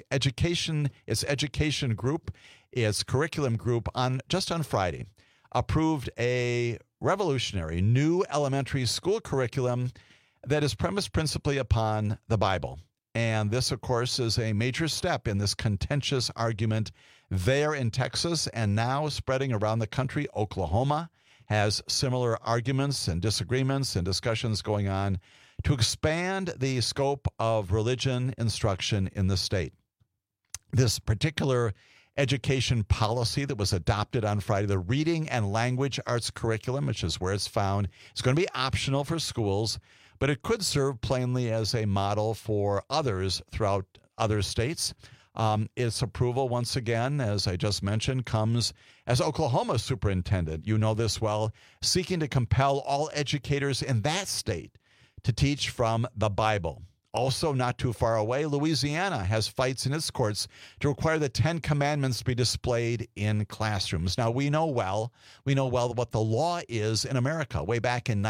its education group, its curriculum group, just on Friday, approved a revolutionary new elementary school curriculum that is premised principally upon the Bible. And this, of course, is a major step in this contentious argument there in Texas and now spreading around the country. Oklahoma has similar arguments and disagreements and discussions going on to expand the scope of religion instruction in the state. This particular education policy that was adopted on Friday, the Reading and Language Arts curriculum, which is where it's found, is going to be optional for schools, but it could serve plainly as a model for others throughout other states. Its approval, once again, as I just mentioned, comes as Oklahoma superintendent, you know this well, seeking to compel all educators in that state to teach from the Bible. Also, not too far away, Louisiana has fights in its courts to require the 10 Commandments to be displayed in classrooms. Now, we know well what the law is in America. Way back in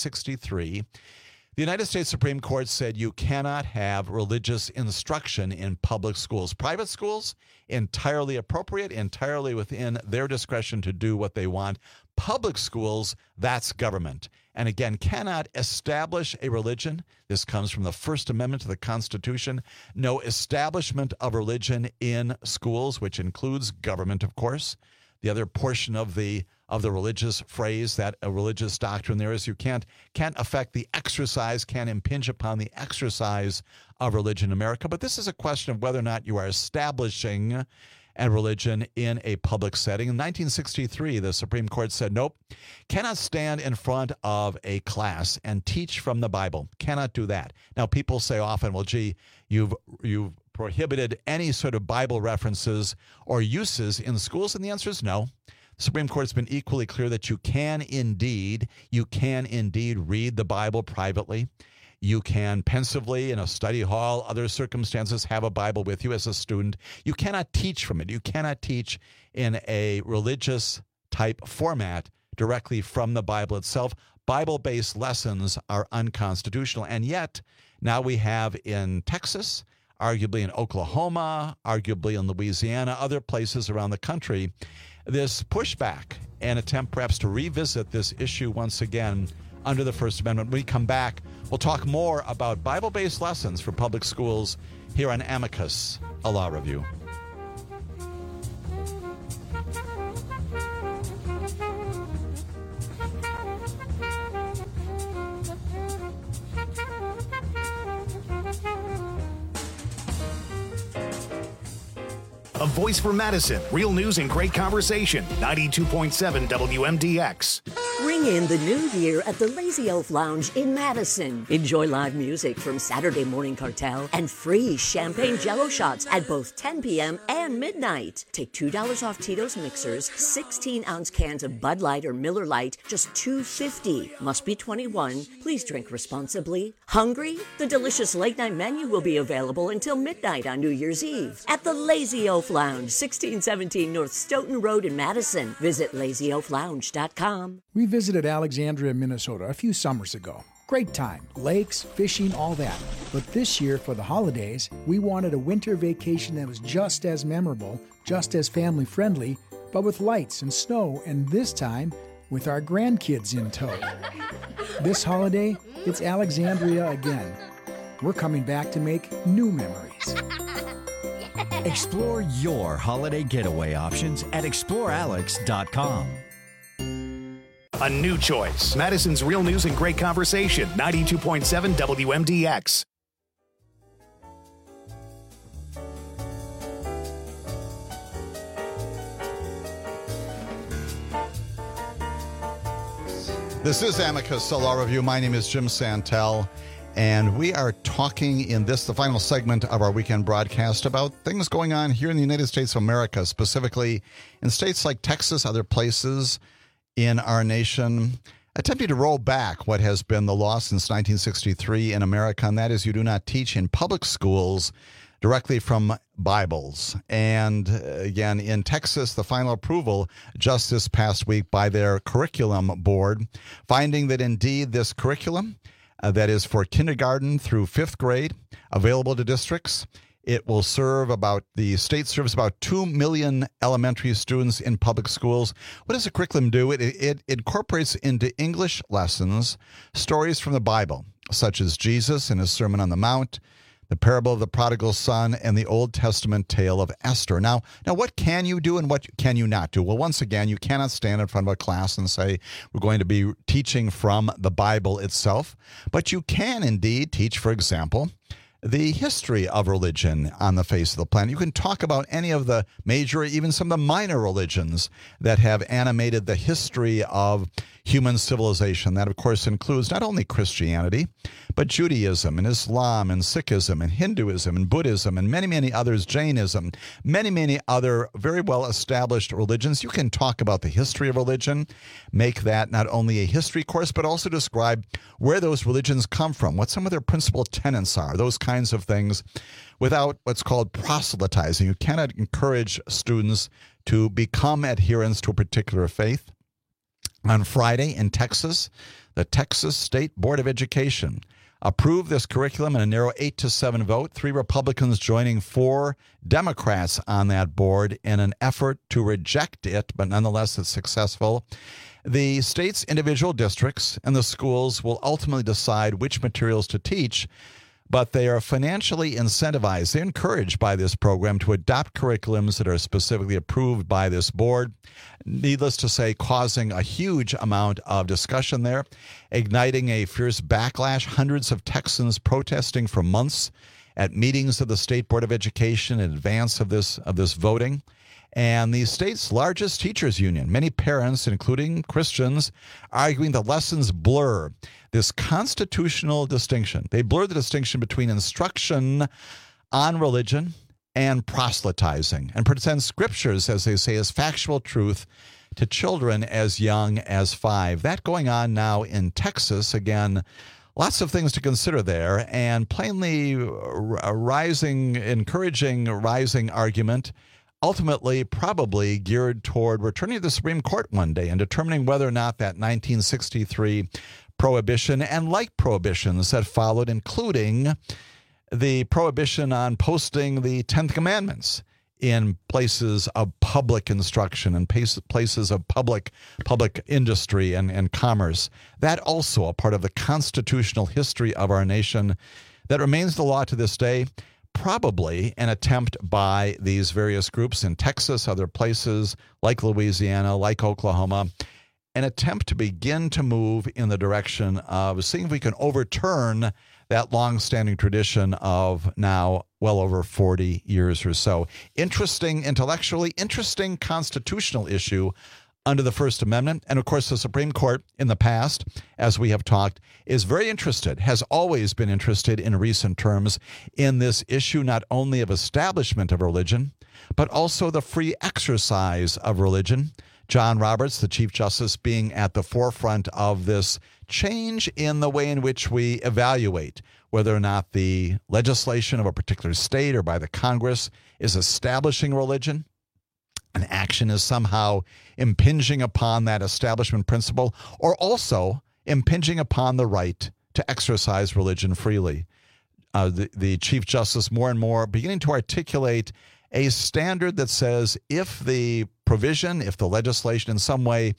1963, the United States Supreme Court said you cannot have religious instruction in public schools. Private schools, entirely appropriate, entirely within their discretion to do what they want. Public schools, that's government. And again, cannot establish a religion. This comes from the First Amendment to the Constitution. No establishment of religion in schools, which includes government, of course. The other portion of the religious phrase, that a religious doctrine there is, you can't affect the exercise, can't impinge upon the exercise of religion in America. But this is a question of whether or not you are establishing a religion in a public setting. In 1963, the Supreme Court said, nope, cannot stand in front of a class and teach from the Bible. Cannot do that. Now, people say often, well, gee, you've prohibited any sort of Bible references or uses in schools, and the answer is no. The Supreme Court's been equally clear that you can indeed read the Bible privately. You can pensively in a study hall, other circumstances, have a Bible with you as a student. You cannot teach from it. You cannot teach in a religious type format directly from the Bible itself. Bible-based lessons are unconstitutional. And yet, now we have in Texas, arguably in Oklahoma, arguably in Louisiana, other places around the country, this pushback and attempt perhaps to revisit this issue once again under the First Amendment. When we come back, we'll talk more about Bible-based lessons for public schools here on Amicus, a law review. a voice for Madison, real news and great conversation. 92.7 WMDX. Ring in the new year at the Lazy Elf Lounge in Madison. Enjoy live music from Saturday Morning Cartel and free champagne Jell-O shots at both 10 p.m. and midnight. Take $2 off Tito's mixers, 16-ounce cans of Bud Light or Miller Lite, just $2.50. Must be 21. Please drink responsibly. Hungry? The delicious late-night menu will be available until midnight on New Year's Eve at the Lazy Elf Lounge, 1617 North Stoughton Road in Madison. Visit lazyoaflounge.com. We visited Alexandria, Minnesota a few summers ago. Great time. Lakes, fishing, all that. But this year, for the holidays, we wanted a winter vacation that was just as memorable, just as family-friendly, but with lights and snow, and this time, with our grandkids in tow. This holiday, it's Alexandria again. We're coming back to make new memories. Explore your holiday getaway options at explorealex.com. A new choice. Madison's real news and great conversation. 92.7 WMDX. This is Amicus, a law review. My name is Jim Santel, and we are talking in this, the final segment of our weekend broadcast, about things going on here in the United States of America, specifically in states like Texas, other places in our nation, attempting to roll back what has been the law since 1963 in America, and that is you do not teach in public schools directly from Bibles. And again, in Texas, the final approval just this past week by their curriculum board, finding that indeed this curriculum that is for kindergarten through fifth grade, available to districts, it will serve the state serves about 2 million elementary students in public schools. What does the curriculum do? It incorporates into English lessons stories from the Bible, such as Jesus and his Sermon on the Mount, the parable of the prodigal son, and the Old Testament tale of Esther. Now, what can you do and what can you not do? Well, once again, you cannot stand in front of a class and say, we're going to be teaching from the Bible itself. But you can indeed teach, for example, the history of religion on the face of the planet. You can talk about any of the major, even some of the minor religions that have animated the history of human civilization. That, of course, includes not only Christianity, but Judaism and Islam and Sikhism and Hinduism and Buddhism and many, many others, Jainism, many, many other very well-established religions. You can talk about the history of religion, make that not only a history course, but also describe where those religions come from, what some of their principal tenets are, those kinds of things, without what's called proselytizing. You cannot encourage students to become adherents to a particular faith. On Friday in Texas, the Texas State Board of Education approved this curriculum in a narrow 8-7 vote, 3 Republicans joining 4 Democrats on that board in an effort to reject it, but nonetheless it's successful. The state's individual districts and the schools will ultimately decide which materials to teach, but they are financially incentivized. They're encouraged by this program to adopt curriculums that are specifically approved by this board. Needless to say, causing a huge amount of discussion there, igniting a fierce backlash. Hundreds of Texans protesting for months at meetings of the State Board of Education in advance of this voting. And the state's largest teachers union, many parents, including Christians, arguing the lessons blur this constitutional distinction. They blur the distinction between instruction on religion and proselytizing, and present scriptures, as they say, as factual truth to children as young as 5. That going on now in Texas. Again, lots of things to consider there, and plainly encouraging rising argument, ultimately probably geared toward returning to the Supreme Court one day and determining whether or not that 1963 prohibition and like prohibitions that followed, including the prohibition on posting the 10th Commandments in places of public instruction and places of public industry and commerce. That also a part of the constitutional history of our nation that remains the law to this day. Probably an attempt by these various groups in Texas, other places like Louisiana, like Oklahoma, an attempt to begin to move in the direction of seeing if we can overturn that long-standing tradition of now well over 40 years or so. Interesting intellectually, interesting constitutional issue under the First Amendment. And of course, the Supreme Court in the past, as we have talked, is very interested, has always been interested in recent terms in this issue, not only of establishment of religion, but also the free exercise of religion. John Roberts, the Chief Justice, being at the forefront of this change in the way in which we evaluate whether or not the legislation of a particular state or by the Congress is establishing religion. An action is somehow impinging upon that establishment principle, or also impinging upon the right to exercise religion freely. The Chief Justice more and more beginning to articulate a standard that says if the provision, if the legislation in some way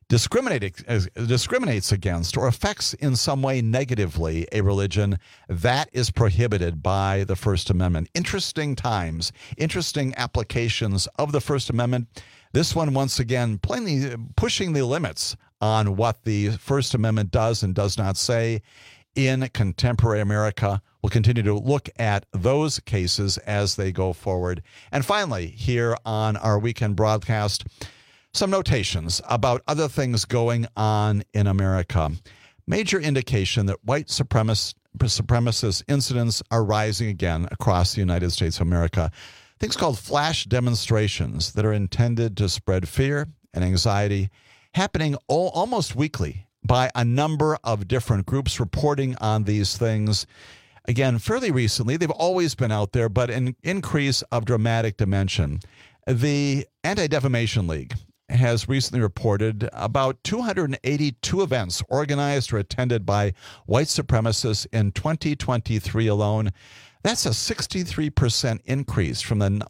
discriminates against or affects in some way negatively a religion, that is prohibited by the First Amendment. Interesting times, interesting applications of the First Amendment. This one, once again, plainly pushing the limits on what the First Amendment does and does not say in contemporary America. We'll continue to look at those cases as they go forward. And finally, here on our weekend broadcast, some notations about other things going on in America. Major indication that white supremacist incidents are rising again across the United States of America. Things called flash demonstrations that are intended to spread fear and anxiety, happening almost weekly by a number of different groups reporting on these things. Again, fairly recently, they've always been out there, but an increase of dramatic dimension. The Anti-Defamation League has recently reported about 282 events organized or attended by white supremacists in 2023 alone. That's a 63% increase from the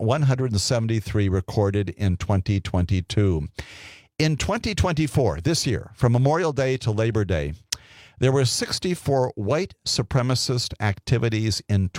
173 recorded in 2022. In 2024, this year, from Memorial Day to Labor Day, there were 64 white supremacist activities in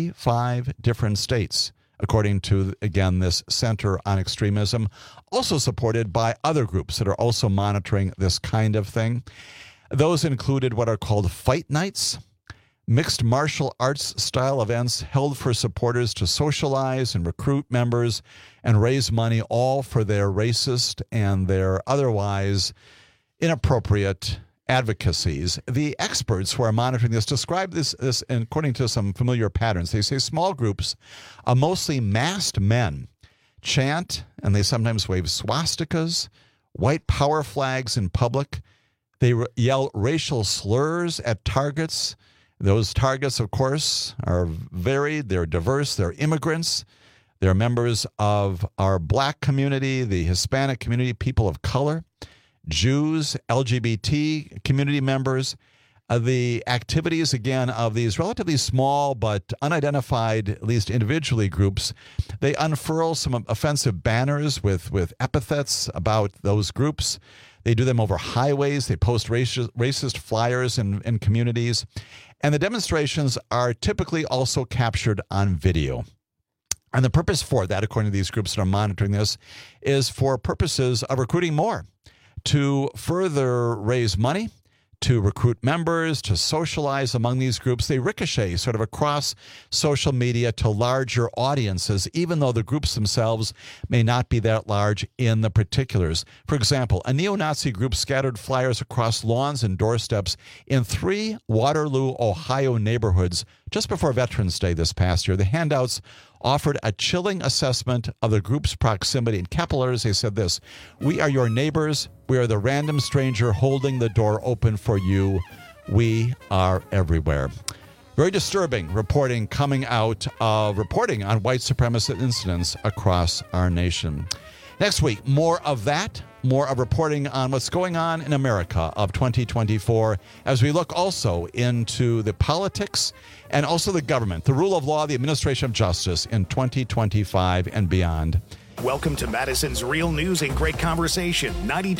25 different states, according to, again, this Center on Extremism, also supported by other groups that are also monitoring this kind of thing. Those included what are called fight nights, mixed martial arts style events held for supporters to socialize and recruit members and raise money, all for their racist and their otherwise inappropriate advocacies. The experts who are monitoring this describe this according to some familiar patterns. They say small groups of mostly masked men chant, and they sometimes wave swastikas, white power flags in public. They yell racial slurs at targets. Those targets, of course, are varied. They're diverse. They're immigrants. They're members of our black community, the Hispanic community, people of color, Jews, LGBT community members. The activities, again, of these relatively small but unidentified, at least individually, groups, they unfurl some offensive banners with epithets about those groups. They do them over highways. They post racist flyers in communities. And the demonstrations are typically also captured on video. And the purpose for that, according to these groups that are monitoring this, is for purposes of recruiting more, to further raise money, to recruit members, to socialize among these groups. They ricochet sort of across social media to larger audiences, even though the groups themselves may not be that large in the particulars. For example, a neo-Nazi group scattered flyers across lawns and doorsteps in 3 Waterloo, Ohio neighborhoods just before Veterans Day this past year. The handouts offered a chilling assessment of the group's proximity. In capital letters, they said this: "We are your neighbors. We are the random stranger holding the door open for you. We are everywhere." Very disturbing reporting coming out of reporting on white supremacist incidents across our nation. Next week, more of that, more of reporting on what's going on in America of 2024, as we look also into the politics and also the government, the rule of law, the administration of justice in 2025 and beyond. Welcome to Madison's Real News and Great Conversation,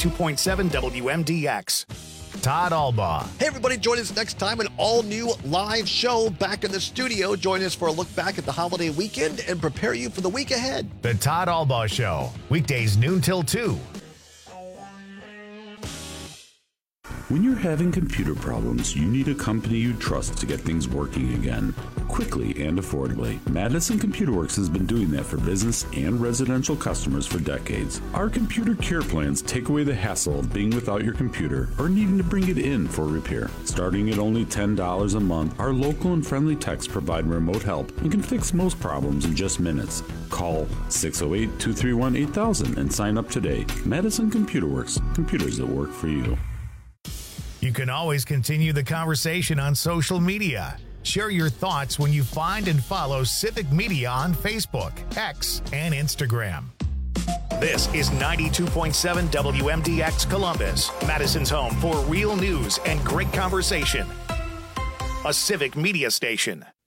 92.7 WMDX. Todd Albaugh. Hey, everybody, join us next time, an all-new live show back in the studio. Join us for a look back at the holiday weekend and prepare you for the week ahead. The Todd Albaugh Show, weekdays noon till 2. When you're having computer problems, you need a company you trust to get things working again, quickly and affordably. Madison Computer Works has been doing that for business and residential customers for decades. Our computer care plans take away the hassle of being without your computer or needing to bring it in for repair. Starting at only $10 a month, our local and friendly techs provide remote help and can fix most problems in just minutes. Call 608-231-8000 and sign up today. Madison Computer Works, computers that work for you. You can always continue the conversation on social media. Share your thoughts when you find and follow Civic Media on Facebook, X, and Instagram. This is 92.7 WMDX Columbus, Madison's home for real news and great conversation. A Civic Media station.